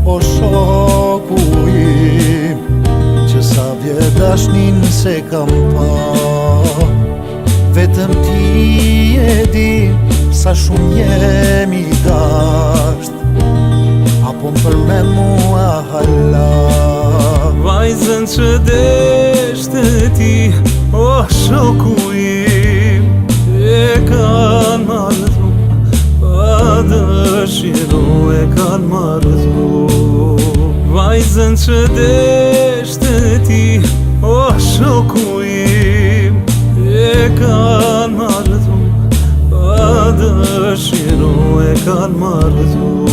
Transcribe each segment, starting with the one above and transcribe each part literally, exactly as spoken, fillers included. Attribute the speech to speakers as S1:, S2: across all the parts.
S1: o shoku im, që sa vjetashnin se kam pa. Vetëm ti e di sa shumë jemi dasht, apo më përmen mua hala.
S2: Vajzën që deshte ti, o shoku im, e kanë marrë, pa dëshiru e kanë marrë. Vajzën që deshte ti, o shoku im, e kanë marrë, pa dëshiru e kanë marrë.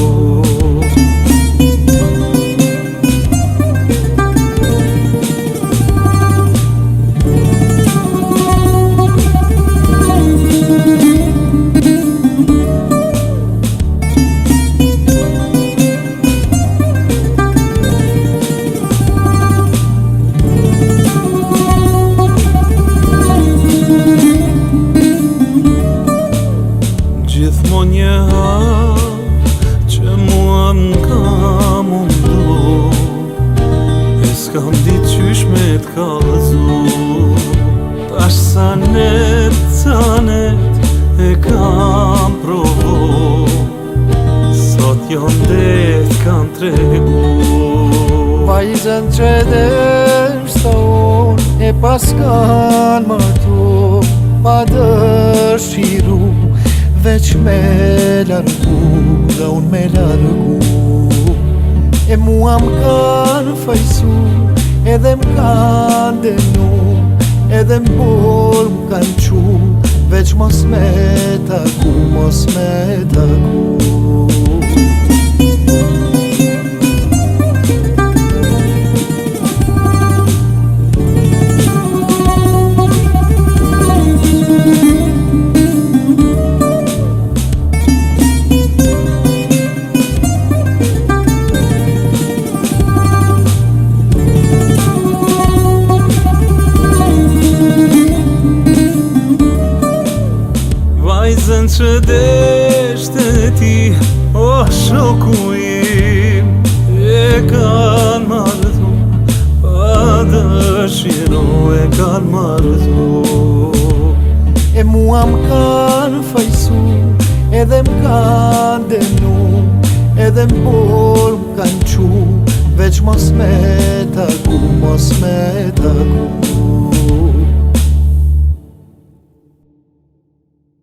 S2: Gjithmonë një hap që mua m'ka mundu, e s'kam dit qysh me t'kallëzu. Tash sa net, sa net e kam provu, sot jo ndet kam tregu.
S1: Vajzën që deshta unë e pas kanë martu, pa dëshiru veç me largu, dhe unë me largu. E mua m'kanë fajsu, edhe m'kanë denu, edhe m'bor m'kanë qu, veç mos me taku, mos me taku.
S2: Vajzën që deshte ti, o shoku im, e kanë marrë, pa dëshiru e kanë marrë.
S1: E mua m'kanë fajsu, edhe m'kanë denu, edhe m'bor m'kanë qu, veç mos me taku,